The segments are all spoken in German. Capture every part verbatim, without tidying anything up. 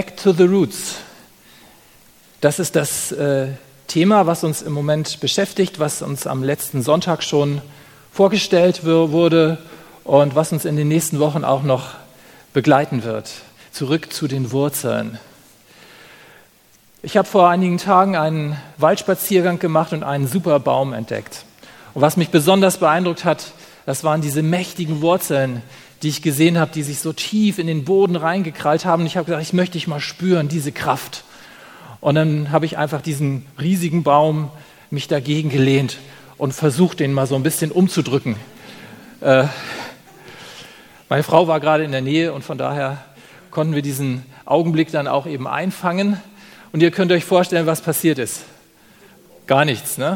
Back to the Roots. Das ist das äh, Thema, was uns im Moment beschäftigt, was uns am letzten Sonntag schon vorgestellt w- wurde und was uns in den nächsten Wochen auch noch begleiten wird. Zurück zu den Wurzeln. Ich habe vor einigen Tagen einen Waldspaziergang gemacht und einen super Baum entdeckt. Und was mich besonders beeindruckt hat, das waren diese mächtigen Wurzeln, die ich gesehen habe, die sich so tief in den Boden reingekrallt haben. Und ich habe gesagt, ich möchte dich mal spüren, diese Kraft. Und dann habe ich einfach diesen riesigen Baum mich dagegen gelehnt und versucht, den mal so ein bisschen umzudrücken. Äh, meine Frau war gerade in der Nähe und von daher konnten wir diesen Augenblick dann auch eben einfangen. Und ihr könnt euch vorstellen, was passiert ist. Gar nichts, ne?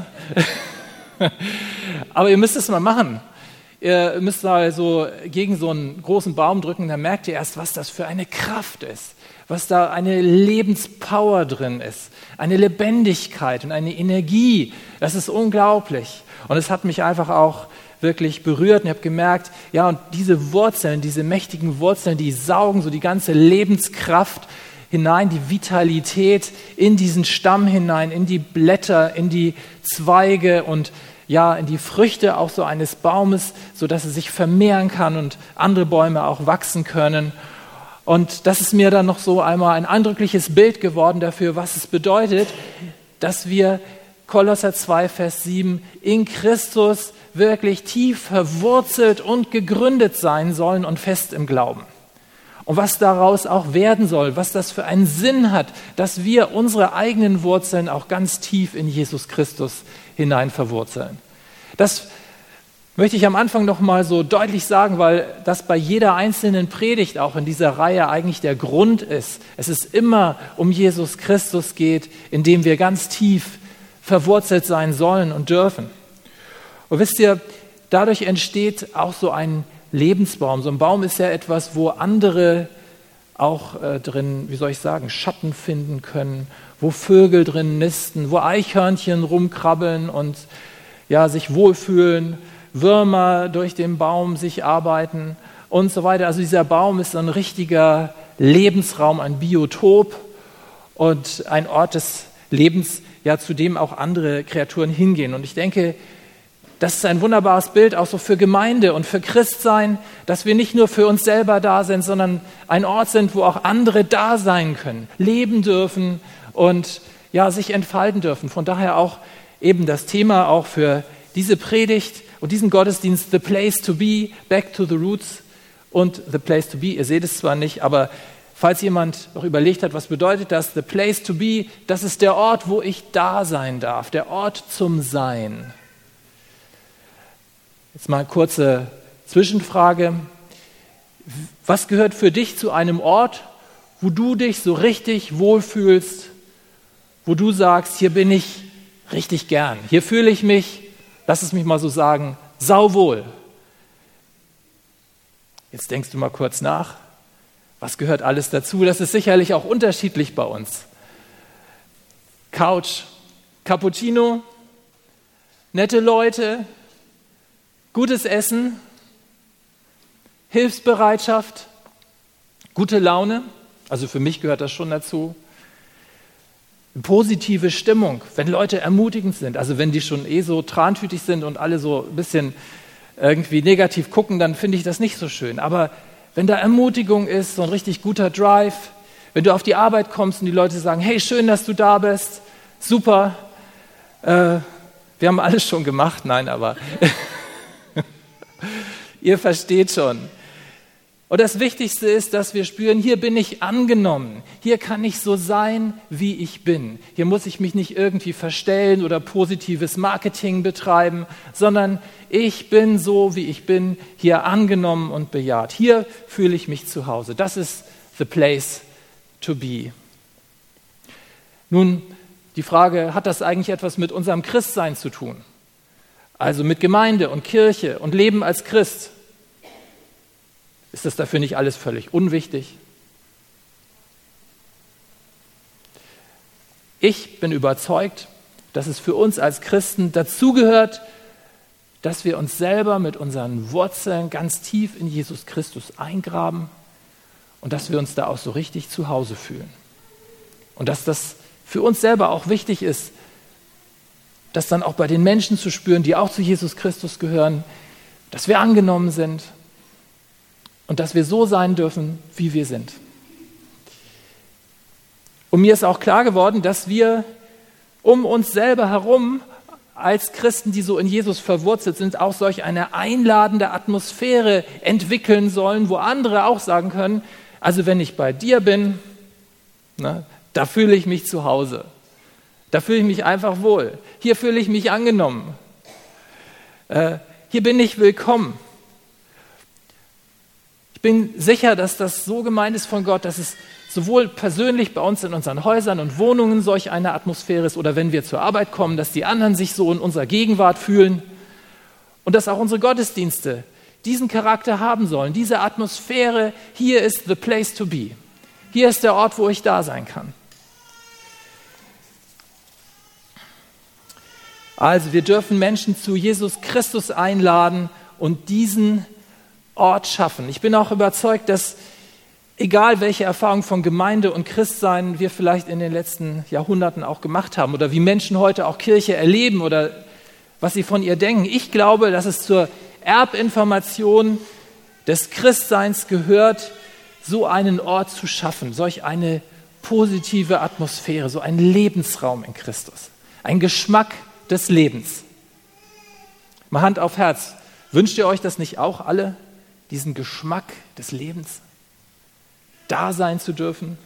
Aber ihr müsst es mal machen. Ihr müsst mal so gegen so einen großen Baum drücken, dann merkt ihr erst, was das für eine Kraft ist, was da eine Lebenspower drin ist, eine Lebendigkeit und eine Energie. Das ist unglaublich. Und es hat mich einfach auch wirklich berührt und ich habe gemerkt, ja, und diese Wurzeln, diese mächtigen Wurzeln, die saugen so die ganze Lebenskraft hinein, die Vitalität in diesen Stamm hinein, in die Blätter, in die Zweige und ja, in die Früchte auch so eines Baumes, sodass es sich vermehren kann und andere Bäume auch wachsen können. Und das ist mir dann noch so einmal ein eindrückliches Bild geworden dafür, was es bedeutet, dass wir, Kolosser zwei, Vers sieben, in Christus wirklich tief verwurzelt und gegründet sein sollen und fest im Glauben. Und was daraus auch werden soll, was das für einen Sinn hat, dass wir unsere eigenen Wurzeln auch ganz tief in Jesus Christus hinein verwurzeln. Das möchte ich am Anfang noch mal so deutlich sagen, weil das bei jeder einzelnen Predigt auch in dieser Reihe eigentlich der Grund ist. Es ist immer um Jesus Christus geht, in dem wir ganz tief verwurzelt sein sollen und dürfen. Und wisst ihr, dadurch entsteht auch so ein Lebensbaum. So ein Baum ist ja etwas, wo andere auch äh, drin, wie soll ich sagen, Schatten finden können, wo Vögel drin nisten, wo Eichhörnchen rumkrabbeln und ja, sich wohlfühlen, Würmer durch den Baum sich arbeiten und so weiter. Also dieser Baum ist ein richtiger Lebensraum, ein Biotop und ein Ort des Lebens, ja, zu dem auch andere Kreaturen hingehen. Und ich denke, das ist ein wunderbares Bild auch so für Gemeinde und für Christsein, dass wir nicht nur für uns selber da sind, sondern ein Ort sind, wo auch andere da sein können, leben dürfen und ja, sich entfalten dürfen. Von daher auch eben das Thema auch für diese Predigt und diesen Gottesdienst, The Place to Be, Back to the Roots und The Place to Be. Ihr seht es zwar nicht, aber falls jemand noch überlegt hat, was bedeutet das, The Place to Be, das ist der Ort, wo ich da sein darf, der Ort zum Sein. Jetzt mal eine kurze Zwischenfrage. Was gehört für dich zu einem Ort, wo du dich so richtig wohlfühlst, wo du sagst, hier bin ich richtig gern, hier fühle ich mich, lass es mich mal so sagen, sauwohl. Jetzt denkst du mal kurz nach, was gehört alles dazu? Das ist sicherlich auch unterschiedlich bei uns. Couch, Cappuccino, nette Leute, gutes Essen, Hilfsbereitschaft, gute Laune, also für mich gehört das schon dazu. Positive Stimmung, wenn Leute ermutigend sind, also wenn die schon eh so trantütig sind und alle so ein bisschen irgendwie negativ gucken, dann finde ich das nicht so schön. Aber wenn da Ermutigung ist, so ein richtig guter Drive, wenn du auf die Arbeit kommst und die Leute sagen, hey, schön, dass du da bist, super, äh, wir haben alles schon gemacht, nein, aber ihr versteht schon. Und das Wichtigste ist, dass wir spüren, hier bin ich angenommen. Hier kann ich so sein, wie ich bin. Hier muss ich mich nicht irgendwie verstellen oder positives Marketing betreiben, sondern ich bin so, wie ich bin, hier angenommen und bejaht. Hier fühle ich mich zu Hause. Das ist the place to be. Nun, die Frage, hat das eigentlich etwas mit unserem Christsein zu tun? Also mit Gemeinde und Kirche und Leben als Christ? Ist das dafür nicht alles völlig unwichtig? Ich bin überzeugt, dass es für uns als Christen dazugehört, dass wir uns selber mit unseren Wurzeln ganz tief in Jesus Christus eingraben und dass wir uns da auch so richtig zu Hause fühlen. Und dass das für uns selber auch wichtig ist, das dann auch bei den Menschen zu spüren, die auch zu Jesus Christus gehören, dass wir angenommen sind und dass wir so sein dürfen, wie wir sind. Und mir ist auch klar geworden, dass wir um uns selber herum als Christen, die so in Jesus verwurzelt sind, auch solch eine einladende Atmosphäre entwickeln sollen, wo andere auch sagen können, also wenn ich bei dir bin, ne, da fühle ich mich zu Hause. Da fühle ich mich einfach wohl. Hier fühle ich mich angenommen. Äh, hier bin ich willkommen. Ich bin sicher, dass das so gemeint ist von Gott, dass es sowohl persönlich bei uns in unseren Häusern und Wohnungen solch eine Atmosphäre ist oder wenn wir zur Arbeit kommen, dass die anderen sich so in unserer Gegenwart fühlen und dass auch unsere Gottesdienste diesen Charakter haben sollen, diese Atmosphäre, hier ist the place to be. Hier ist der Ort, wo ich da sein kann. Also wir dürfen Menschen zu Jesus Christus einladen und diesen Ort schaffen. Ich bin auch überzeugt, dass egal welche Erfahrung von Gemeinde und Christsein wir vielleicht in den letzten Jahrhunderten auch gemacht haben oder wie Menschen heute auch Kirche erleben oder was sie von ihr denken, ich glaube, dass es zur Erbinformation des Christseins gehört, so einen Ort zu schaffen, solch eine positive Atmosphäre, so einen Lebensraum in Christus, ein Geschmack des Lebens. Mal Hand auf Herz, wünscht ihr euch das nicht auch alle, diesen Geschmack des Lebens? Da sein zu dürfen?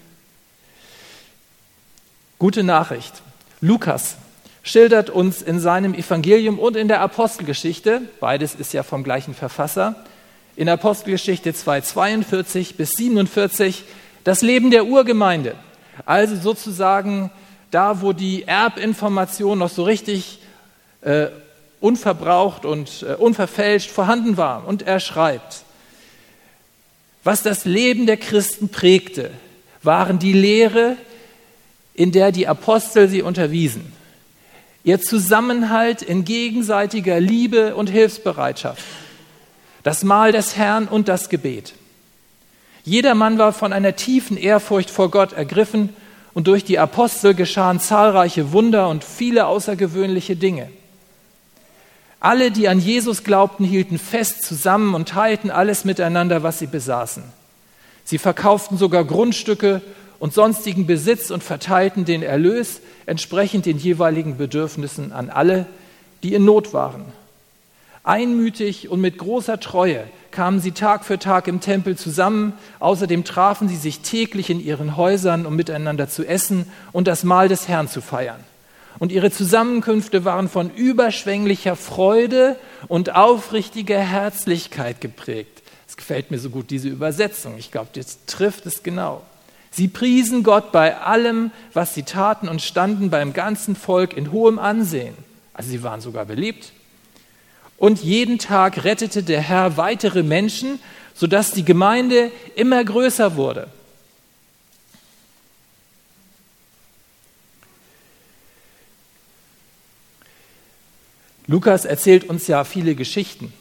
Gute Nachricht. Lukas schildert uns in seinem Evangelium und in der Apostelgeschichte, beides ist ja vom gleichen Verfasser, in Apostelgeschichte zwei, zweiundvierzig bis siebenundvierzig, das Leben der Urgemeinde. Also sozusagen da, wo die Erbinformation noch so richtig äh, unverbraucht und äh, unverfälscht vorhanden war. Und er schreibt, was das Leben der Christen prägte, waren die Lehre, in der die Apostel sie unterwiesen, ihr Zusammenhalt in gegenseitiger Liebe und Hilfsbereitschaft, das Mahl des Herrn und das Gebet. Jedermann war von einer tiefen Ehrfurcht vor Gott ergriffen und durch die Apostel geschahen zahlreiche Wunder und viele außergewöhnliche Dinge. Alle, die an Jesus glaubten, hielten fest zusammen und teilten alles miteinander, was sie besaßen. Sie verkauften sogar Grundstücke und sonstigen Besitz und verteilten den Erlös entsprechend den jeweiligen Bedürfnissen an alle, die in Not waren. Einmütig und mit großer Treue kamen sie Tag für Tag im Tempel zusammen. Außerdem trafen sie sich täglich in ihren Häusern, um miteinander zu essen und das Mahl des Herrn zu feiern. Und ihre Zusammenkünfte waren von überschwänglicher Freude und aufrichtiger Herzlichkeit geprägt. Es gefällt mir so gut, diese Übersetzung. Ich glaube, das trifft es genau. Sie priesen Gott bei allem, was sie taten und standen beim ganzen Volk in hohem Ansehen. Also sie waren sogar beliebt. Und jeden Tag rettete der Herr weitere Menschen, sodass die Gemeinde immer größer wurde. Lukas erzählt uns ja viele Geschichten.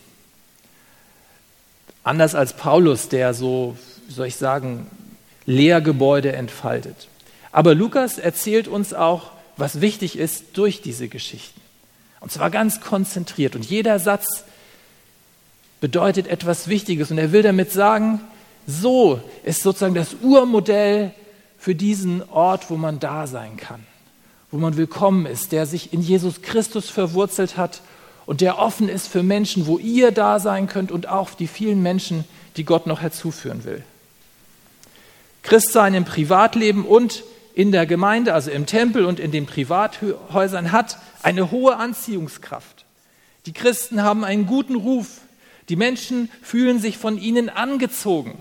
Anders als Paulus, der so, wie soll ich sagen, Lehrgebäude entfaltet. Aber Lukas erzählt uns auch, was wichtig ist durch diese Geschichten. Und zwar ganz konzentriert. Und jeder Satz bedeutet etwas Wichtiges. Und er will damit sagen, so ist sozusagen das Urmodell für diesen Ort, wo man da sein kann, wo man willkommen ist, der sich in Jesus Christus verwurzelt hat und der offen ist für Menschen, wo ihr da sein könnt und auch die vielen Menschen, die Gott noch herzuführen will. Christsein im Privatleben und in der Gemeinde, also im Tempel und in den Privathäusern, hat eine hohe Anziehungskraft. Die Christen haben einen guten Ruf. Die Menschen fühlen sich von ihnen angezogen.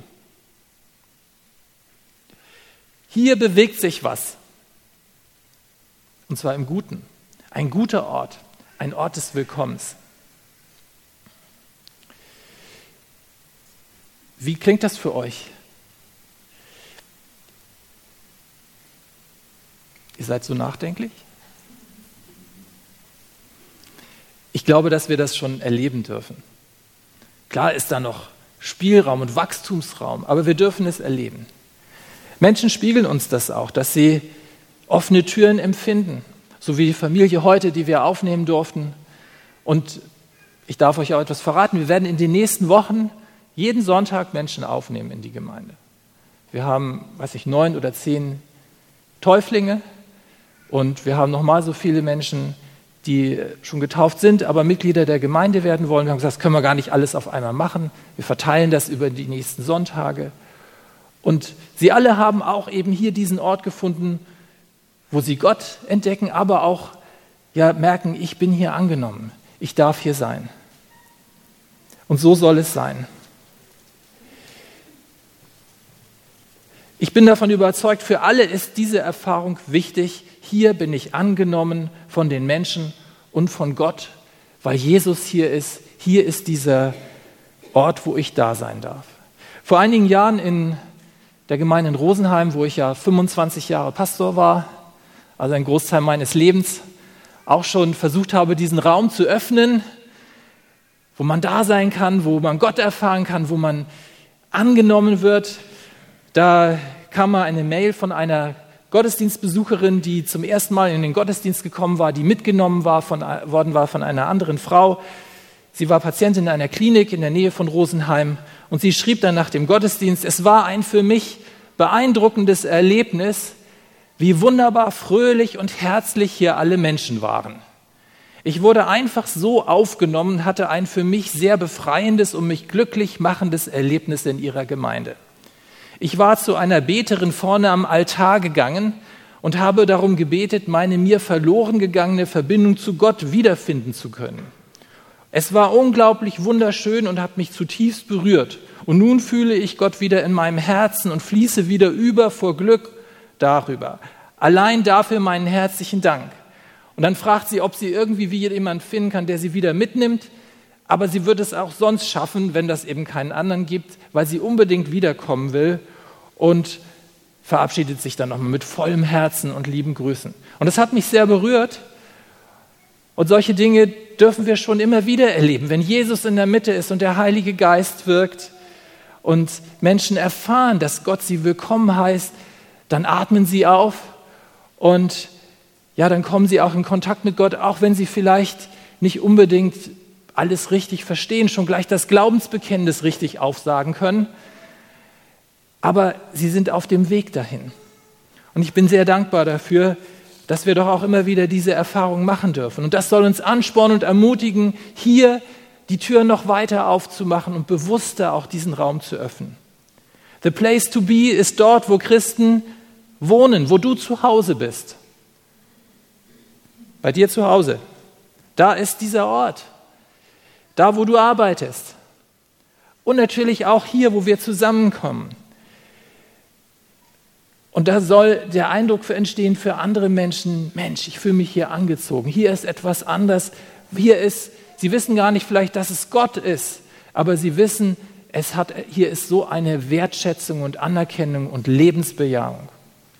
Hier bewegt sich was. Und zwar im Guten. Ein guter Ort, ein Ort des Willkommens. Wie klingt das für euch? Ihr seid so nachdenklich? Ich glaube, dass wir das schon erleben dürfen. Klar ist da noch Spielraum und Wachstumsraum, aber wir dürfen es erleben. Menschen spiegeln uns das auch, dass sie offene Türen empfinden, so wie die Familie heute, die wir aufnehmen durften. Und ich darf euch auch etwas verraten, wir werden in den nächsten Wochen jeden Sonntag Menschen aufnehmen in die Gemeinde. Wir haben, weiß ich, neun oder zehn Täuflinge und wir haben nochmal so viele Menschen, die schon getauft sind, aber Mitglieder der Gemeinde werden wollen. Wir haben gesagt, das können wir gar nicht alles auf einmal machen. Wir verteilen das über die nächsten Sonntage. Und sie alle haben auch eben hier diesen Ort gefunden, wo sie Gott entdecken, aber auch ja, merken, ich bin hier angenommen. Ich darf hier sein. Und so soll es sein. Ich bin davon überzeugt, für alle ist diese Erfahrung wichtig. Hier bin ich angenommen von den Menschen und von Gott, weil Jesus hier ist. Hier ist dieser Ort, wo ich da sein darf. Vor einigen Jahren in der Gemeinde in Rosenheim, wo ich ja fünfundzwanzig Jahre Pastor war, also ein Großteil meines Lebens, auch schon versucht habe, diesen Raum zu öffnen, wo man da sein kann, wo man Gott erfahren kann, wo man angenommen wird. Da kam mal eine Mail von einer Gottesdienstbesucherin, die zum ersten Mal in den Gottesdienst gekommen war, die mitgenommen war von, worden war von einer anderen Frau. Sie war Patientin in einer Klinik in der Nähe von Rosenheim und sie schrieb dann nach dem Gottesdienst, es war ein für mich beeindruckendes Erlebnis, wie wunderbar fröhlich und herzlich hier alle Menschen waren. Ich wurde einfach so aufgenommen, hatte ein für mich sehr befreiendes und mich glücklich machendes Erlebnis in ihrer Gemeinde. Ich war zu einer Beterin vorne am Altar gegangen und habe darum gebetet, meine mir verloren gegangene Verbindung zu Gott wiederfinden zu können. Es war unglaublich wunderschön und hat mich zutiefst berührt. Und nun fühle ich Gott wieder in meinem Herzen und fließe wieder über vor Glück darüber. Allein dafür meinen herzlichen Dank. Und dann fragt sie, ob sie irgendwie wie jemand finden kann, der sie wieder mitnimmt. Aber sie wird es auch sonst schaffen, wenn das eben keinen anderen gibt, weil sie unbedingt wiederkommen will und verabschiedet sich dann nochmal mit vollem Herzen und lieben Grüßen. Und das hat mich sehr berührt. Und solche Dinge dürfen wir schon immer wieder erleben, wenn Jesus in der Mitte ist und der Heilige Geist wirkt und Menschen erfahren, dass Gott sie willkommen heißt, dann atmen sie auf und ja, dann kommen sie auch in Kontakt mit Gott, auch wenn sie vielleicht nicht unbedingt alles richtig verstehen, schon gleich das Glaubensbekenntnis richtig aufsagen können. Aber sie sind auf dem Weg dahin. Und ich bin sehr dankbar dafür, dass wir doch auch immer wieder diese Erfahrung machen dürfen. Und das soll uns anspornen und ermutigen, hier die Tür noch weiter aufzumachen und bewusster auch diesen Raum zu öffnen. The place to be ist dort, wo Christen wohnen, wo du zu Hause bist. Bei dir zu Hause. Da ist dieser Ort. Da, wo du arbeitest. Und natürlich auch hier, wo wir zusammenkommen. Und da soll der Eindruck für entstehen für andere Menschen, Mensch, ich fühle mich hier angezogen. Hier ist etwas anders. Hier ist, sie wissen gar nicht vielleicht, dass es Gott ist, aber sie wissen, es hat, hier ist so eine Wertschätzung und Anerkennung und Lebensbejahung.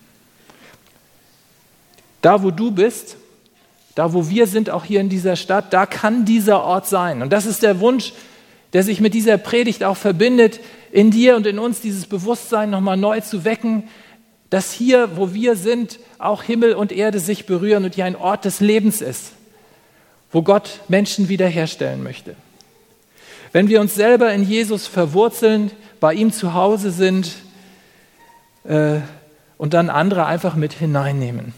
Da, wo du bist, da, wo wir sind, auch hier in dieser Stadt, da kann dieser Ort sein. Und das ist der Wunsch, der sich mit dieser Predigt auch verbindet, in dir und in uns dieses Bewusstsein nochmal neu zu wecken, dass hier, wo wir sind, auch Himmel und Erde sich berühren und hier ein Ort des Lebens ist, wo Gott Menschen wiederherstellen möchte. Wenn wir uns selber in Jesus verwurzeln, bei ihm zu Hause sind äh, und dann andere einfach mit hineinnehmen.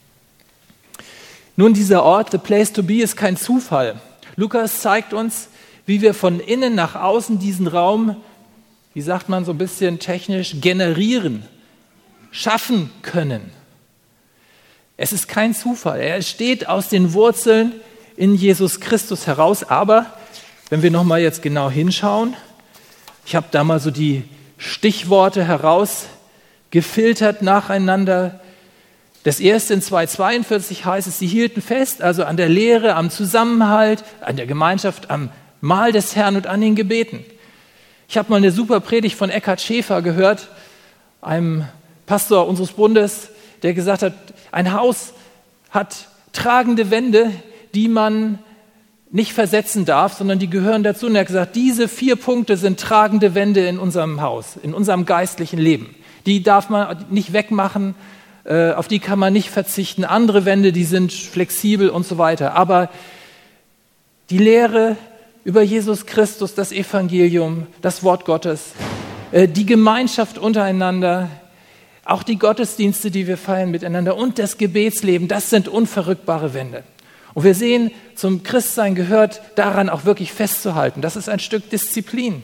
Nun, dieser Ort, the place to be, ist kein Zufall. Lukas zeigt uns, wie wir von innen nach außen diesen Raum, wie sagt man so ein bisschen technisch, generieren, schaffen können. Es ist kein Zufall. Er entsteht aus den Wurzeln in Jesus Christus heraus. Aber wenn wir nochmal jetzt genau hinschauen, ich habe da mal so die Stichworte herausgefiltert nacheinander. Das erste in zweihundertzweiundvierzig heißt es, sie hielten fest, also an der Lehre, am Zusammenhalt, an der Gemeinschaft, am Mahl des Herrn und an den Gebeten. Ich habe mal eine super Predigt von Eckhard Schäfer gehört, einem Pastor unseres Bundes, der gesagt hat, ein Haus hat tragende Wände, die man nicht versetzen darf, sondern die gehören dazu. Und er hat gesagt, diese vier Punkte sind tragende Wände in unserem Haus, in unserem geistlichen Leben. Die darf man nicht wegmachen, äh, auf die kann man nicht verzichten. Andere Wände, die sind flexibel und so weiter. Aber die Lehre über Jesus Christus, das Evangelium, das Wort Gottes, äh, die Gemeinschaft untereinander, auch die Gottesdienste, die wir feiern miteinander und das Gebetsleben, das sind unverrückbare Wände. Und wir sehen, zum Christsein gehört daran auch wirklich festzuhalten. Das ist ein Stück Disziplin.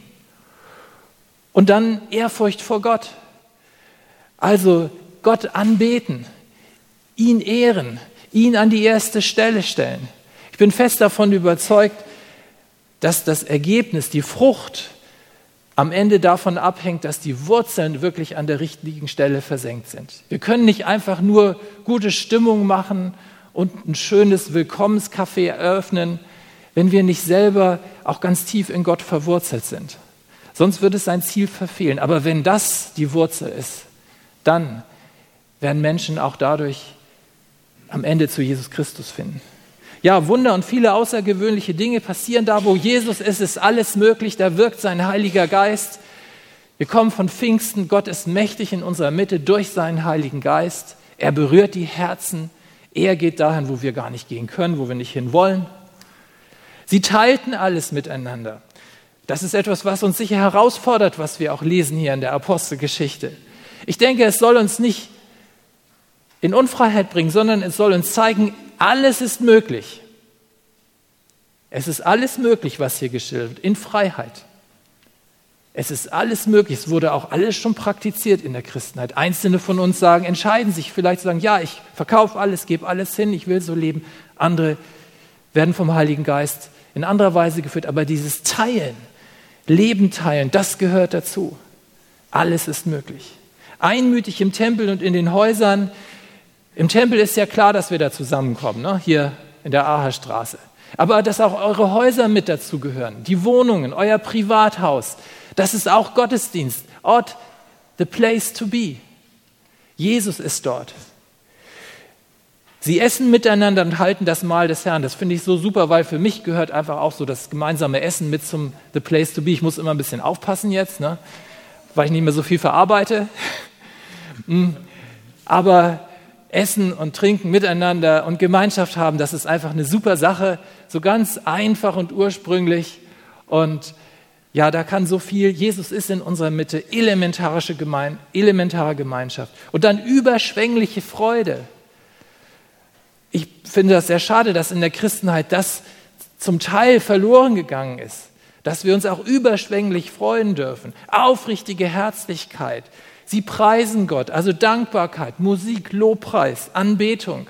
Und dann Ehrfurcht vor Gott. Also Gott anbeten, ihn ehren, ihn an die erste Stelle stellen. Ich bin fest davon überzeugt, dass das Ergebnis, die Frucht, am Ende davon abhängt, dass die Wurzeln wirklich an der richtigen Stelle versenkt sind. Wir können nicht einfach nur gute Stimmung machen und ein schönes Willkommenscafé eröffnen, wenn wir nicht selber auch ganz tief in Gott verwurzelt sind. Sonst wird es sein Ziel verfehlen. Aber wenn das die Wurzel ist, dann werden Menschen auch dadurch am Ende zu Jesus Christus finden. Ja, Wunder und viele außergewöhnliche Dinge passieren da, wo Jesus ist, ist alles möglich, da wirkt sein Heiliger Geist. Wir kommen von Pfingsten, Gott ist mächtig in unserer Mitte durch seinen Heiligen Geist. Er berührt die Herzen, er geht dahin, wo wir gar nicht gehen können, wo wir nicht hin wollen. Sie teilten alles miteinander. Das ist etwas, was uns sicher herausfordert, was wir auch lesen hier in der Apostelgeschichte. Ich denke, es soll uns nicht in Unfreiheit bringen, sondern es soll uns zeigen, alles ist möglich. Es ist alles möglich, was hier geschildert wird, in Freiheit. Es ist alles möglich, es wurde auch alles schon praktiziert in der Christenheit. Einzelne von uns sagen, entscheiden sich vielleicht, sagen, ja, ich verkaufe alles, gebe alles hin, ich will so leben. Andere werden vom Heiligen Geist in anderer Weise geführt, aber dieses Teilen, Leben teilen, das gehört dazu. Alles ist möglich. Einmütig im Tempel und in den Häusern. Im Tempel ist ja klar, dass wir da zusammenkommen, ne? Hier in der Ahastraße. Aber dass auch eure Häuser mit dazu gehören, die Wohnungen, euer Privathaus, das ist auch Gottesdienst, Ort, the place to be. Jesus ist dort. Sie essen miteinander und halten das Mahl des Herrn. Das finde ich so super, weil für mich gehört einfach auch so das gemeinsame Essen mit zum the place to be. Ich muss immer ein bisschen aufpassen jetzt, ne? Weil ich nicht mehr so viel verarbeite. Aber Essen und Trinken miteinander und Gemeinschaft haben, das ist einfach eine super Sache, so ganz einfach und ursprünglich. Und ja, da kann so viel, Jesus ist in unserer Mitte, elementarische Gemein, elementare Gemeinschaft. Und dann überschwängliche Freude. Ich finde das sehr schade, dass in der Christenheit das zum Teil verloren gegangen ist, dass wir uns auch überschwänglich freuen dürfen. Aufrichtige Herzlichkeit. Sie preisen Gott, also Dankbarkeit, Musik, Lobpreis, Anbetung.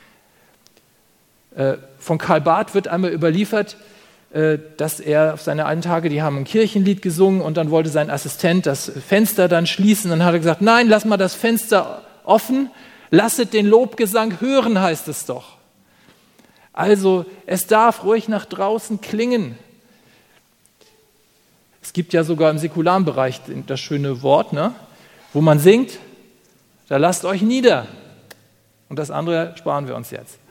Äh, von Karl Barth wird einmal überliefert, äh, dass er auf seine alten Tage, die haben ein Kirchenlied gesungen und dann wollte sein Assistent das Fenster dann schließen. Dann hat er gesagt, nein, lass mal das Fenster offen, lasset den Lobgesang hören, heißt es doch. Also es darf ruhig nach draußen klingen. Es gibt ja sogar im säkularen Bereich das schöne Wort, ne? Wo man singt, da lasst euch nieder. Und das andere sparen wir uns jetzt.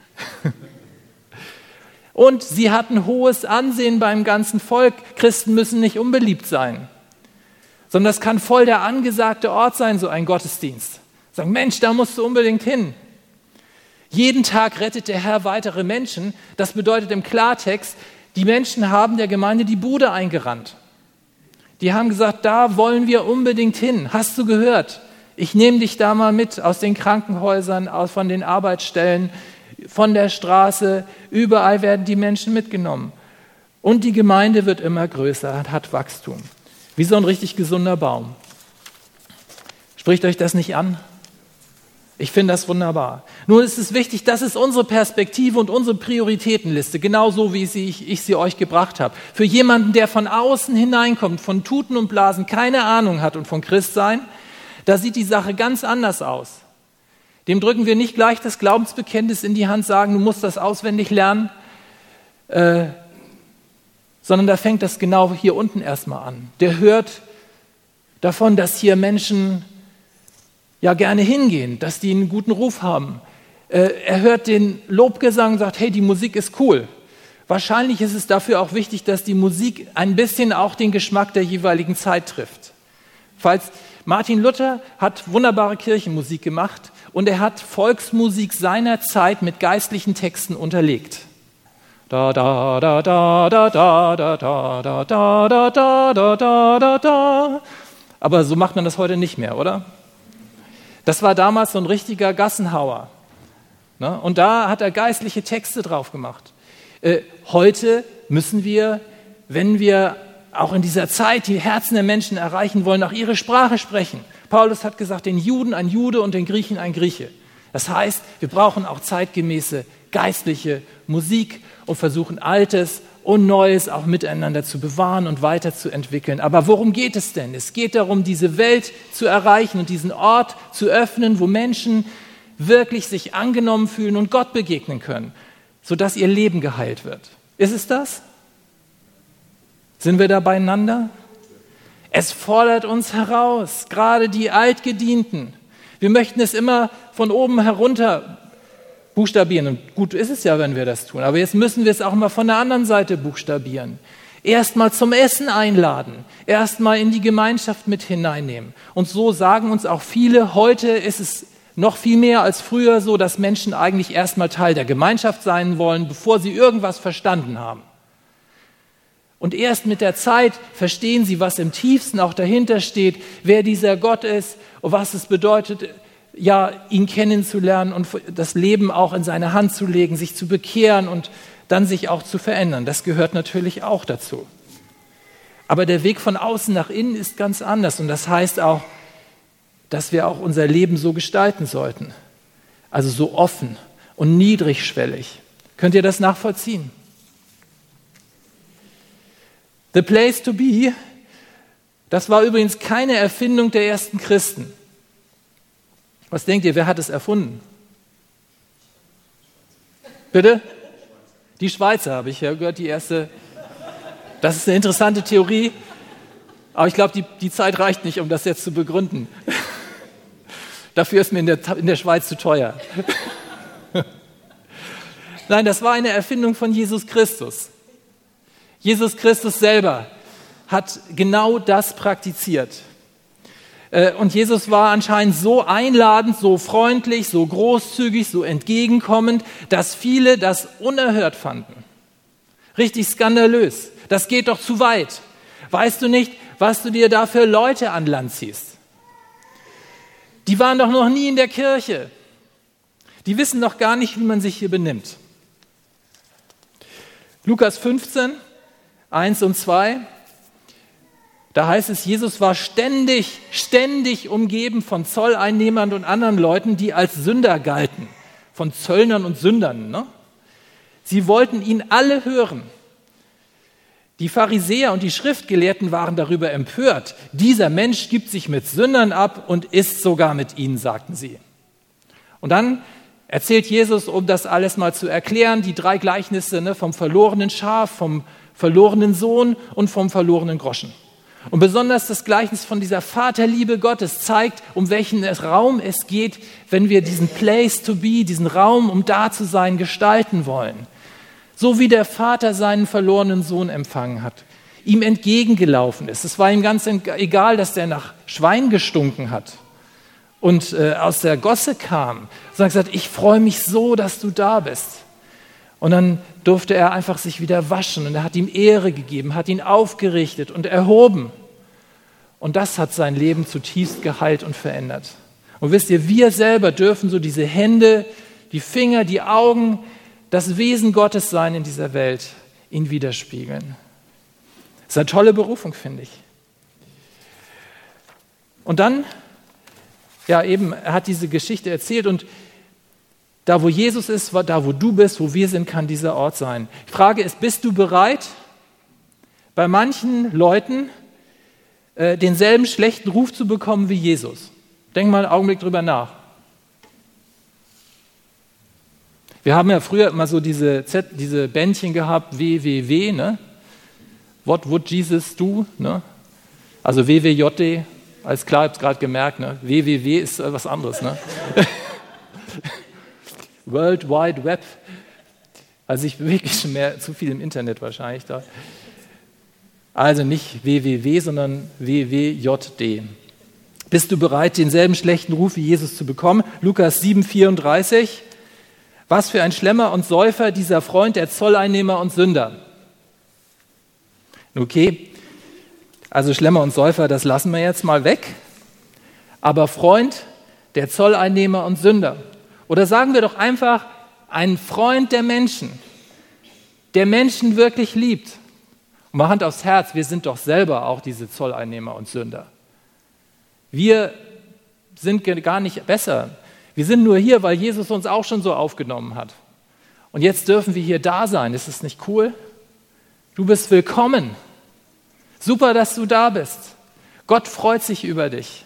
Und sie hatten hohes Ansehen beim ganzen Volk. Christen müssen nicht unbeliebt sein, sondern das kann voll der angesagte Ort sein, so ein Gottesdienst. Sagen, Mensch, da musst du unbedingt hin. Jeden Tag rettet der Herr weitere Menschen. Das bedeutet im Klartext, die Menschen haben der Gemeinde die Bude eingerannt. Die haben gesagt, da wollen wir unbedingt hin. Hast du gehört? Ich nehme dich da mal mit aus den Krankenhäusern, aus, von den Arbeitsstellen, von der Straße. Überall werden die Menschen mitgenommen. Und die Gemeinde wird immer größer, hat Wachstum. Wie so ein richtig gesunder Baum. Spricht euch das nicht an? Ich finde das wunderbar. Nur ist es wichtig, das ist unsere Perspektive und unsere Prioritätenliste, genauso wie sie, ich, ich sie euch gebracht habe. Für jemanden, der von außen hineinkommt, von Tuten und Blasen keine Ahnung hat und von Christsein, da sieht die Sache ganz anders aus. Dem drücken wir nicht gleich das Glaubensbekenntnis in die Hand, sagen, du musst das auswendig lernen, äh, sondern da fängt das genau hier unten erstmal an. Der hört davon, dass hier Menschen ja gerne hingehen, dass die einen guten Ruf haben. Äh, er hört den Lobgesang und sagt, hey, die Musik ist cool. Wahrscheinlich ist es dafür auch wichtig, dass die Musik ein bisschen auch den Geschmack der jeweiligen Zeit trifft. Falls Martin Luther hat wunderbare Kirchenmusik gemacht und er hat Volksmusik seiner Zeit mit geistlichen Texten unterlegt. Da da da da da da da da da da da da da da da da. Aber so macht man das heute nicht mehr, oder? Das war damals so ein richtiger Gassenhauer. Ne? Und da hat er geistliche Texte drauf gemacht. Äh, heute müssen wir, wenn wir auch in dieser Zeit die Herzen der Menschen erreichen wollen, auch ihre Sprache sprechen. Paulus hat gesagt, den Juden ein Jude und den Griechen ein Grieche. Das heißt, wir brauchen auch zeitgemäße geistliche Musik und versuchen Altes und Neues auch miteinander zu bewahren und weiterzuentwickeln. Aber worum geht es denn? Es geht darum, diese Welt zu erreichen und diesen Ort zu öffnen, wo Menschen wirklich sich angenommen fühlen und Gott begegnen können, sodass ihr Leben geheilt wird. Ist es das? Sind wir da beieinander? Es fordert uns heraus, gerade die Altgedienten. Wir möchten es immer von oben herunter buchstabieren. Und gut ist es ja, wenn wir das tun. Aber jetzt müssen wir es auch mal von der anderen Seite buchstabieren. Erstmal zum Essen einladen. Erstmal in die Gemeinschaft mit hineinnehmen. Und so sagen uns auch viele, heute ist es noch viel mehr als früher so, dass Menschen eigentlich erstmal Teil der Gemeinschaft sein wollen, bevor sie irgendwas verstanden haben. Und erst mit der Zeit verstehen sie, was im Tiefsten auch dahinter steht, wer dieser Gott ist und was es bedeutet, ja, ihn kennenzulernen und das Leben auch in seine Hand zu legen, sich zu bekehren und dann sich auch zu verändern. Das gehört natürlich auch dazu. Aber der Weg von außen nach innen ist ganz anders und das heißt auch, dass wir auch unser Leben so gestalten sollten. Also so offen und niedrigschwellig. Könnt ihr das nachvollziehen? The place to be, das war übrigens keine Erfindung der ersten Christen. Was denkt ihr, wer hat es erfunden? Bitte? Die Schweizer, habe ich ja gehört, die erste. Das ist eine interessante Theorie, aber ich glaube, die, die Zeit reicht nicht, um das jetzt zu begründen. Dafür ist mir in der, in der Schweiz zu teuer. Nein, das war eine Erfindung von Jesus Christus. Jesus Christus selber hat genau das praktiziert. Und Jesus war anscheinend so einladend, so freundlich, so großzügig, so entgegenkommend, dass viele das unerhört fanden. Richtig skandalös. Das geht doch zu weit. Weißt du nicht, was du dir da für Leute an Land ziehst? Die waren doch noch nie in der Kirche. Die wissen doch gar nicht, wie man sich hier benimmt. Lukas fünfzehn, eins und zwei, da heißt es, Jesus war ständig, ständig umgeben von Zolleinnehmern und anderen Leuten, die als Sünder galten, von Zöllnern und Sündern. Ne? Sie wollten ihn alle hören. Die Pharisäer und die Schriftgelehrten waren darüber empört. Dieser Mensch gibt sich mit Sündern ab und isst sogar mit ihnen, sagten sie. Und dann erzählt Jesus, um das alles mal zu erklären, die drei Gleichnisse, ne, vom verlorenen Schaf, vom verlorenen Sohn und vom verlorenen Groschen. Und besonders das Gleichnis von dieser Vaterliebe Gottes zeigt, um welchen Raum es geht, wenn wir diesen Place to be, diesen Raum, um da zu sein, gestalten wollen. So wie der Vater seinen verlorenen Sohn empfangen hat, ihm entgegengelaufen ist. Es war ihm ganz egal, dass der nach Schwein gestunken hat und äh, aus der Gosse kam, sondern gesagt, ich freue mich so, dass du da bist. Und dann durfte er einfach sich wieder waschen und er hat ihm Ehre gegeben, hat ihn aufgerichtet und erhoben. Und das hat sein Leben zutiefst geheilt und verändert. Und wisst ihr, wir selber dürfen so diese Hände, die Finger, die Augen, das Wesen Gottes sein in dieser Welt, ihn widerspiegeln. Das ist eine tolle Berufung, finde ich. Und dann, ja eben, er hat diese Geschichte erzählt und da, wo Jesus ist, da, wo du bist, wo wir sind, kann dieser Ort sein. Die Frage ist, bist du bereit, bei manchen Leuten äh, denselben schlechten Ruf zu bekommen wie Jesus? Denk mal einen Augenblick drüber nach. Wir haben ja früher immer so diese, Z, diese Bändchen gehabt, W W W, ne? What would Jesus do? Ne? Also W W J D, alles klar, ich habe es gerade gemerkt, ne? W W W ist was anderes, ne? World Wide Web. Also ich bewege mich schon mehr, zu viel im Internet wahrscheinlich da. Also nicht W W W, sondern W W J D. Bist du bereit, denselben schlechten Ruf wie Jesus zu bekommen? Lukas sieben, vierunddreißig. Was für ein Schlemmer und Säufer, dieser Freund der Zolleinnehmer und Sünder. Okay, also Schlemmer und Säufer, das lassen wir jetzt mal weg. Aber Freund der Zolleinnehmer und Sünder. Oder sagen wir doch einfach, ein Freund der Menschen, der Menschen wirklich liebt. Und mal Hand aufs Herz, wir sind doch selber auch diese Zolleinnehmer und Sünder. Wir sind gar nicht besser. Wir sind nur hier, weil Jesus uns auch schon so aufgenommen hat. Und jetzt dürfen wir hier da sein. Ist das nicht cool? Du bist willkommen. Super, dass du da bist. Gott freut sich über dich.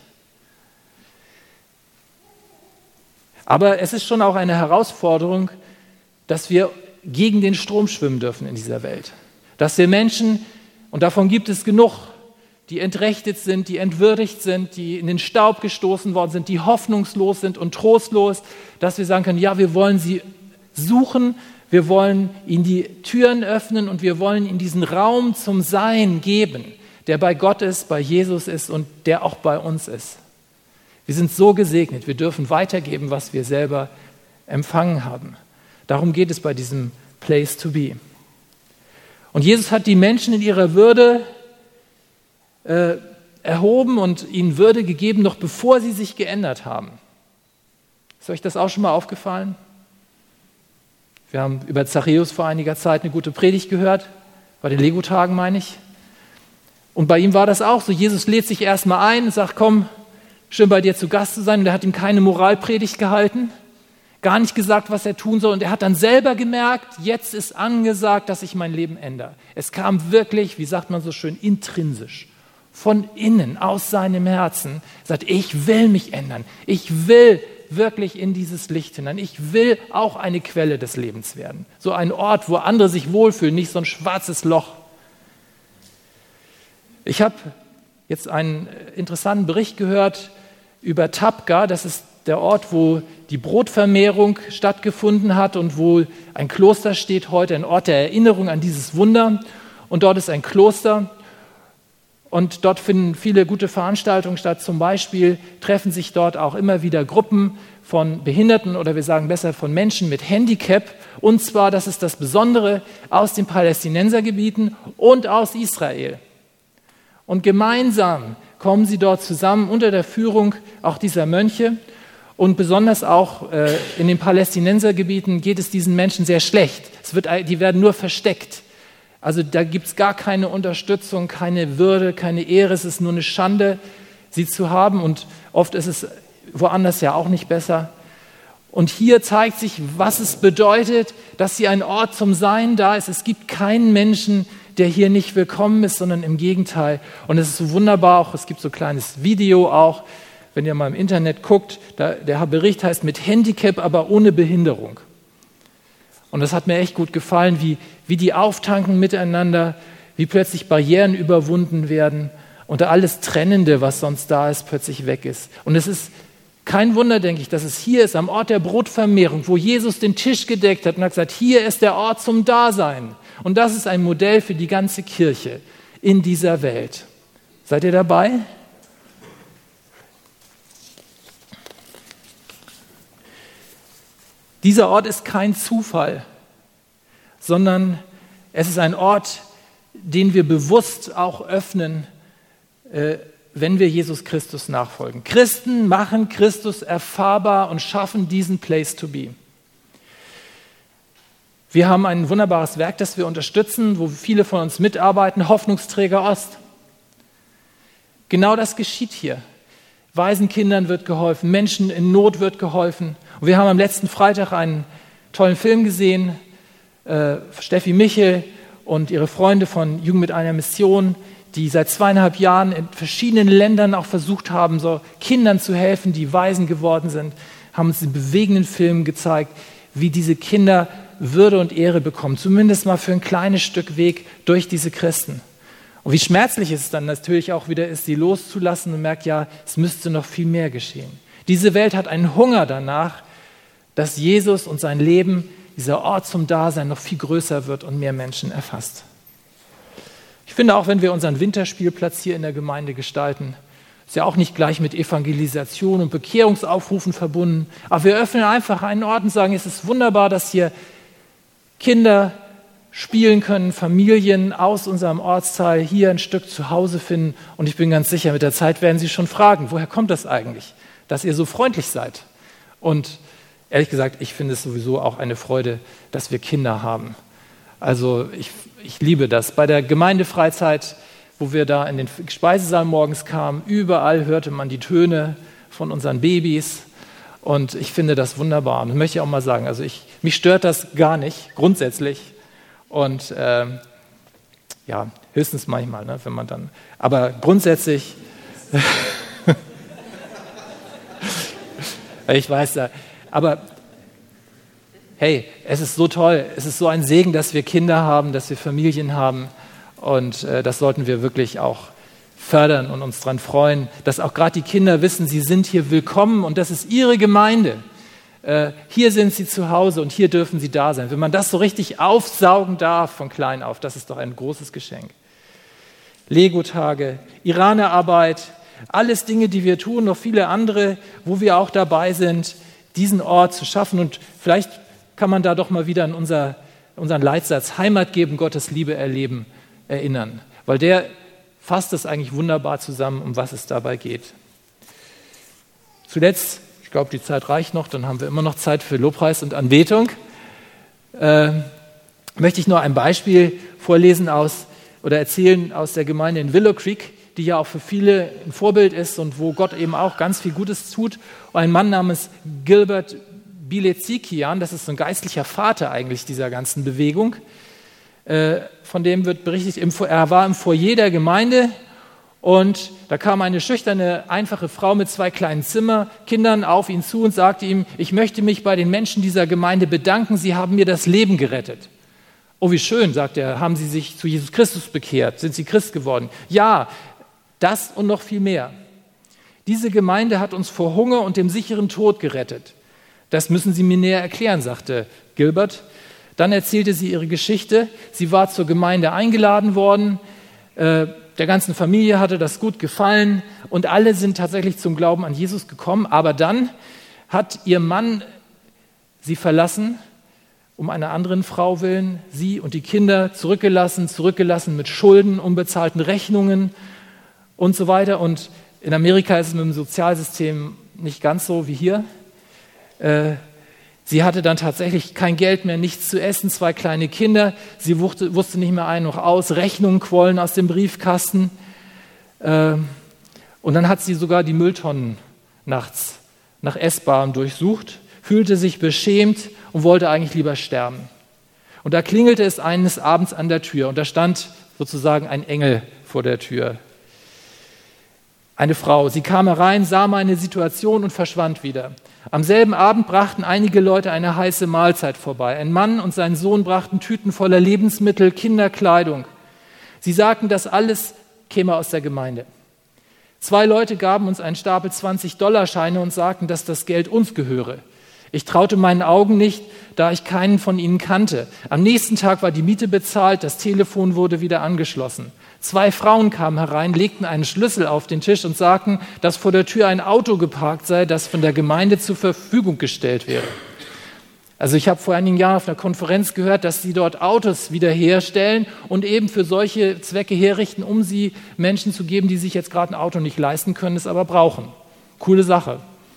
Aber es ist schon auch eine Herausforderung, dass wir gegen den Strom schwimmen dürfen in dieser Welt. Dass wir Menschen, und davon gibt es genug, die entrechtet sind, die entwürdigt sind, die in den Staub gestoßen worden sind, die hoffnungslos sind und trostlos, dass wir sagen können, ja, wir wollen sie suchen, wir wollen ihnen die Türen öffnen und wir wollen ihnen diesen Raum zum Sein geben, der bei Gott ist, bei Jesus ist und der auch bei uns ist. Wir sind so gesegnet, wir dürfen weitergeben, was wir selber empfangen haben. Darum geht es bei diesem Place to be. Und Jesus hat die Menschen in ihrer Würde äh, erhoben und ihnen Würde gegeben, noch bevor sie sich geändert haben. Ist euch das auch schon mal aufgefallen? Wir haben über Zachäus vor einiger Zeit eine gute Predigt gehört, bei den Lego-Tagen meine ich. Und bei ihm war das auch so. Jesus lädt sich erstmal ein und sagt, komm, schön bei dir zu Gast zu sein. Und er hat ihm keine Moralpredigt gehalten, gar nicht gesagt, was er tun soll. Und er hat dann selber gemerkt, jetzt ist angesagt, dass ich mein Leben ändere. Es kam wirklich, wie sagt man so schön, intrinsisch, von innen, aus seinem Herzen. Er sagt, ich will mich ändern. Ich will wirklich in dieses Licht hinein. Ich will auch eine Quelle des Lebens werden. So ein Ort, wo andere sich wohlfühlen, nicht so ein schwarzes Loch. Ich habe jetzt einen interessanten Bericht gehört über Tabqa. Das ist der Ort, wo die Brotvermehrung stattgefunden hat und wo ein Kloster steht heute, ein Ort der Erinnerung an dieses Wunder. Und dort ist ein Kloster und dort finden viele gute Veranstaltungen statt. Zum Beispiel treffen sich dort auch immer wieder Gruppen von Behinderten oder wir sagen besser von Menschen mit Handicap. Und zwar, das ist das Besondere, aus den Palästinensergebieten und aus Israel. Und gemeinsam kommen sie dort zusammen unter der Führung auch dieser Mönche. Und besonders auch äh, in den Palästinensergebieten geht es diesen Menschen sehr schlecht. Es wird, die werden nur versteckt. Also da gibt es gar keine Unterstützung, keine Würde, keine Ehre. Es ist nur eine Schande, sie zu haben. Und oft ist es woanders ja auch nicht besser. Und hier zeigt sich, was es bedeutet, dass hier ein Ort zum Sein da ist. Es gibt keinen Menschen, der hier nicht willkommen ist, sondern im Gegenteil. Und es ist so wunderbar, auch es gibt so ein kleines Video auch, wenn ihr mal im Internet guckt, da, der Bericht heißt mit Handicap, aber ohne Behinderung. Und das hat mir echt gut gefallen, wie, wie die auftanken miteinander, wie plötzlich Barrieren überwunden werden und da alles Trennende, was sonst da ist, plötzlich weg ist. Und es ist kein Wunder, denke ich, dass es hier ist, am Ort der Brotvermehrung, wo Jesus den Tisch gedeckt hat und hat gesagt, hier ist der Ort zum Dasein. Und das ist ein Modell für die ganze Kirche in dieser Welt. Seid ihr dabei? Dieser Ort ist kein Zufall, sondern es ist ein Ort, den wir bewusst auch öffnen, äh, wenn wir Jesus Christus nachfolgen. Christen machen Christus erfahrbar und schaffen diesen Place to be. Wir haben ein wunderbares Werk, das wir unterstützen, wo viele von uns mitarbeiten, Hoffnungsträger Ost. Genau das geschieht hier. Waisenkindern wird geholfen, Menschen in Not wird geholfen. Und wir haben am letzten Freitag einen tollen Film gesehen, äh, Steffi Michel und ihre Freunde von Jugend mit einer Mission, die seit zweieinhalb Jahren in verschiedenen Ländern auch versucht haben, so Kindern zu helfen, die Waisen geworden sind, haben uns einen bewegenden Film gezeigt, wie diese Kinder Würde und Ehre bekommen, zumindest mal für ein kleines Stück Weg durch diese Christen. Und wie schmerzlich es dann natürlich auch wieder ist, sie loszulassen und merkt, ja, es müsste noch viel mehr geschehen. Diese Welt hat einen Hunger danach, dass Jesus und sein Leben, dieser Ort zum Dasein, noch viel größer wird und mehr Menschen erfasst. Ich finde auch, wenn wir unseren Winterspielplatz hier in der Gemeinde gestalten, Ist ja auch nicht gleich mit Evangelisation und Bekehrungsaufrufen verbunden. Aber wir öffnen einfach einen Ort und sagen, es ist wunderbar, dass hier Kinder spielen können, Familien aus unserem Ortsteil hier ein Stück zu Hause finden. Und ich bin ganz sicher, mit der Zeit werden sie schon fragen, woher kommt das eigentlich, dass ihr so freundlich seid? Und ehrlich gesagt, ich finde es sowieso auch eine Freude, dass wir Kinder haben. Also ich, ich liebe das. Bei der Gemeindefreizeit, wo wir da in den Speisesaal morgens kamen, überall hörte man die Töne von unseren Babys. Und ich finde das wunderbar. Und das möchte ich auch mal sagen, also ich, mich stört das gar nicht, grundsätzlich. Und ähm, ja, höchstens manchmal, ne, wenn man dann, aber grundsätzlich, ich weiß da, aber hey, es ist so toll, es ist so ein Segen, dass wir Kinder haben, dass wir Familien haben und äh, das sollten wir wirklich auch fördern und uns daran freuen, dass auch gerade die Kinder wissen, sie sind hier willkommen und das ist ihre Gemeinde. Äh, hier sind sie zu Hause und hier dürfen sie da sein. Wenn man das so richtig aufsaugen darf von klein auf, das ist doch ein großes Geschenk. Lego-Tage, Iranerarbeit, alles Dinge, die wir tun, noch viele andere, wo wir auch dabei sind, diesen Ort zu schaffen. Und vielleicht kann man da doch mal wieder an unser, unseren Leitsatz Heimat geben, Gottes Liebe erleben, erinnern. Weil der fasst es eigentlich wunderbar zusammen, um was es dabei geht. Zuletzt, ich glaube, die Zeit reicht noch, dann haben wir immer noch Zeit für Lobpreis und Anbetung. Äh, möchte ich nur ein Beispiel vorlesen aus oder erzählen aus der Gemeinde in Willow Creek, die ja auch für viele ein Vorbild ist und wo Gott eben auch ganz viel Gutes tut. Und ein Mann namens Gilbert Bilezikian, das ist so ein geistlicher Vater eigentlich dieser ganzen Bewegung, äh, von dem wird berichtet, im, er war im Foyer der Gemeinde und da kam eine schüchterne, einfache Frau mit zwei kleinen Zimmerkindern auf ihn zu und sagte ihm, ich möchte mich bei den Menschen dieser Gemeinde bedanken, sie haben mir das Leben gerettet. Oh, wie schön, sagt er, haben sie sich zu Jesus Christus bekehrt, sind sie Christ geworden? Ja, das und noch viel mehr. Diese Gemeinde hat uns vor Hunger und dem sicheren Tod gerettet. Das müssen Sie mir näher erklären, sagte Gilbert. Dann erzählte sie ihre Geschichte. Sie war zur Gemeinde eingeladen worden. Äh, der ganzen Familie hatte das gut gefallen und alle sind tatsächlich zum Glauben an Jesus gekommen. Aber dann hat ihr Mann sie verlassen, um einer anderen Frau willen, sie und die Kinder zurückgelassen, zurückgelassen mit Schulden, unbezahlten Rechnungen und so weiter. Und in Amerika ist es mit dem Sozialsystem nicht ganz so wie hier. Äh, sie hatte dann tatsächlich kein Geld mehr, nichts zu essen, zwei kleine Kinder. Sie wusste, wusste nicht mehr ein noch aus, Rechnungen quollen aus dem Briefkasten. Äh, und dann hat sie sogar die Mülltonnen nachts nach Essbarem durchsucht, fühlte sich beschämt und wollte eigentlich lieber sterben. Und da klingelte es eines Abends an der Tür und da stand sozusagen ein Engel vor der Tür. Eine Frau, sie kam herein, sah meine Situation und verschwand wieder. Am selben Abend brachten einige Leute eine heiße Mahlzeit vorbei. Ein Mann und sein Sohn brachten Tüten voller Lebensmittel, Kinderkleidung. Sie sagten, das alles käme aus der Gemeinde. Zwei Leute gaben uns einen Stapel zwanzig-Dollar-Scheine und sagten, dass das Geld uns gehöre. Ich traute meinen Augen nicht, da ich keinen von ihnen kannte. Am nächsten Tag war die Miete bezahlt, das Telefon wurde wieder angeschlossen. Zwei Frauen kamen herein, legten einen Schlüssel auf den Tisch und sagten, dass vor der Tür ein Auto geparkt sei, das von der Gemeinde zur Verfügung gestellt wäre. Also ich habe vor einigen Jahren auf einer Konferenz gehört, dass sie dort Autos wiederherstellen und eben für solche Zwecke herrichten, um sie Menschen zu geben, die sich jetzt gerade ein Auto nicht leisten können, es aber brauchen. Coole Sache.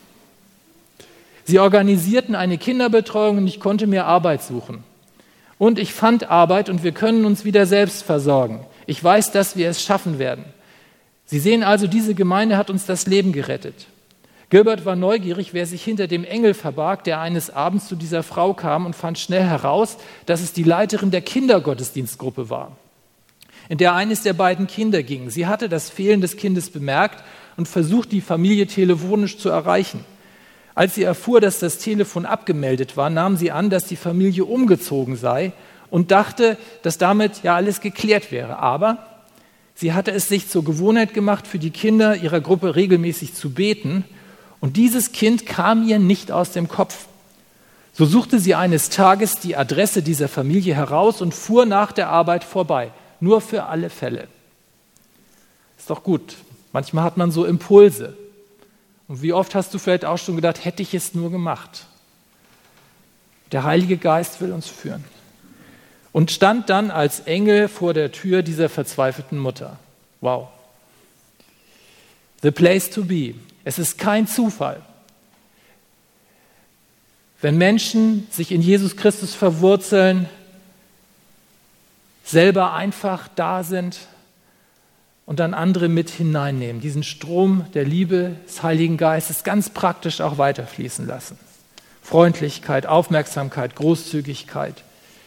Sie organisierten eine Kinderbetreuung und ich konnte mir Arbeit suchen. Und ich fand Arbeit und wir können uns wieder selbst versorgen. Ich weiß, dass wir es schaffen werden. Sie sehen also, diese Gemeinde hat uns das Leben gerettet. Gilbert war neugierig, wer sich hinter dem Engel verbarg, der eines Abends zu dieser Frau kam und fand schnell heraus, dass es die Leiterin der Kindergottesdienstgruppe war, in der eines der beiden Kinder ging. Sie hatte das Fehlen des Kindes bemerkt und versucht, die Familie telefonisch zu erreichen. Als sie erfuhr, dass das Telefon abgemeldet war, nahm sie an, dass die Familie umgezogen sei und dachte, dass damit ja alles geklärt wäre. Aber sie hatte es sich zur Gewohnheit gemacht, für die Kinder ihrer Gruppe regelmäßig zu beten. Und dieses Kind kam ihr nicht aus dem Kopf. So suchte sie eines Tages die Adresse dieser Familie heraus und fuhr nach der Arbeit vorbei. Nur für alle Fälle. Ist doch gut. Manchmal hat man so Impulse. Und wie oft hast du vielleicht auch schon gedacht, hätte ich es nur gemacht? Der Heilige Geist will uns führen. Und stand dann als Engel vor der Tür dieser verzweifelten Mutter. Wow. The place to be. Es ist kein Zufall. Wenn Menschen sich in Jesus Christus verwurzeln, selber einfach da sind und dann andere mit hineinnehmen, diesen Strom der Liebe des Heiligen Geistes ganz praktisch auch weiterfließen lassen. Freundlichkeit, Aufmerksamkeit, Großzügigkeit.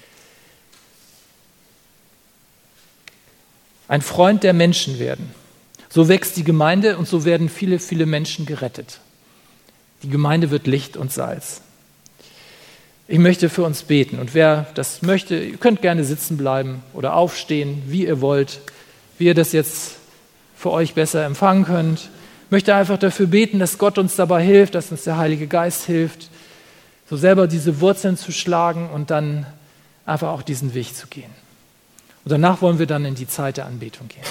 Ein Freund der Menschen werden. So wächst die Gemeinde und so werden viele, viele Menschen gerettet. Die Gemeinde wird Licht und Salz. Ich möchte für uns beten und wer das möchte, ihr könnt gerne sitzen bleiben oder aufstehen, wie ihr wollt, wie ihr das jetzt für euch besser empfangen könnt. Ich möchte einfach dafür beten, dass Gott uns dabei hilft, dass uns der Heilige Geist hilft, so selber diese Wurzeln zu schlagen und dann einfach auch diesen Weg zu gehen. Und danach wollen wir dann in die Zeit der Anbetung gehen.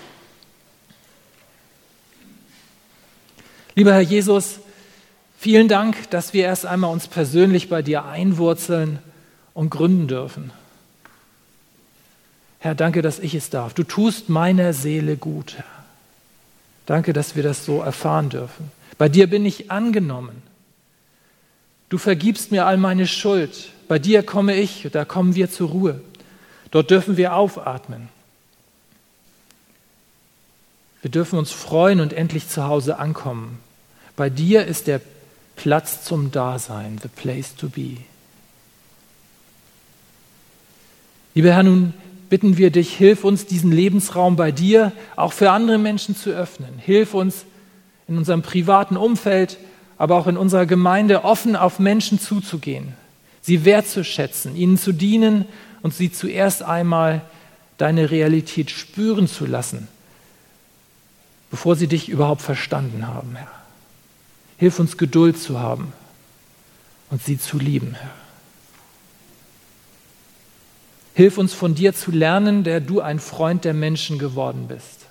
Lieber Herr Jesus, vielen Dank, dass wir erst einmal uns persönlich bei dir einwurzeln und gründen dürfen. Herr, danke, dass ich es darf. Du tust meiner Seele gut, Herr. Danke, dass wir das so erfahren dürfen. Bei dir bin ich angenommen. Du vergibst mir all meine Schuld. Bei dir komme ich, da kommen wir zur Ruhe. Dort dürfen wir aufatmen. Wir dürfen uns freuen und endlich zu Hause ankommen. Bei dir ist der Platz zum Dasein, the place to be. Lieber Herr, nun bitten wir dich, hilf uns, diesen Lebensraum bei dir auch für andere Menschen zu öffnen. Hilf uns in unserem privaten Umfeld, aber auch in unserer Gemeinde offen auf Menschen zuzugehen, sie wertzuschätzen, ihnen zu dienen und sie zuerst einmal deine Realität spüren zu lassen, bevor sie dich überhaupt verstanden haben, Herr. Hilf uns, Geduld zu haben und sie zu lieben, Herr. Hilf uns, von dir zu lernen, der du ein Freund der Menschen geworden bist.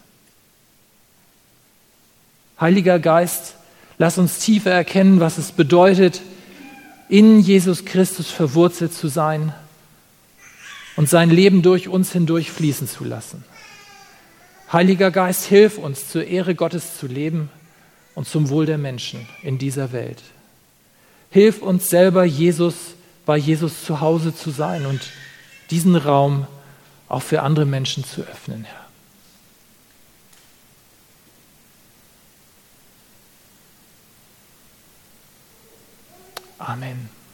Heiliger Geist, lass uns tiefer erkennen, was es bedeutet, in Jesus Christus verwurzelt zu sein und sein Leben durch uns hindurch fließen zu lassen. Heiliger Geist, hilf uns, zur Ehre Gottes zu leben und zum Wohl der Menschen in dieser Welt. Hilf uns selber, Jesus, bei Jesus zu Hause zu sein und diesen Raum auch für andere Menschen zu öffnen, Herr. Amen.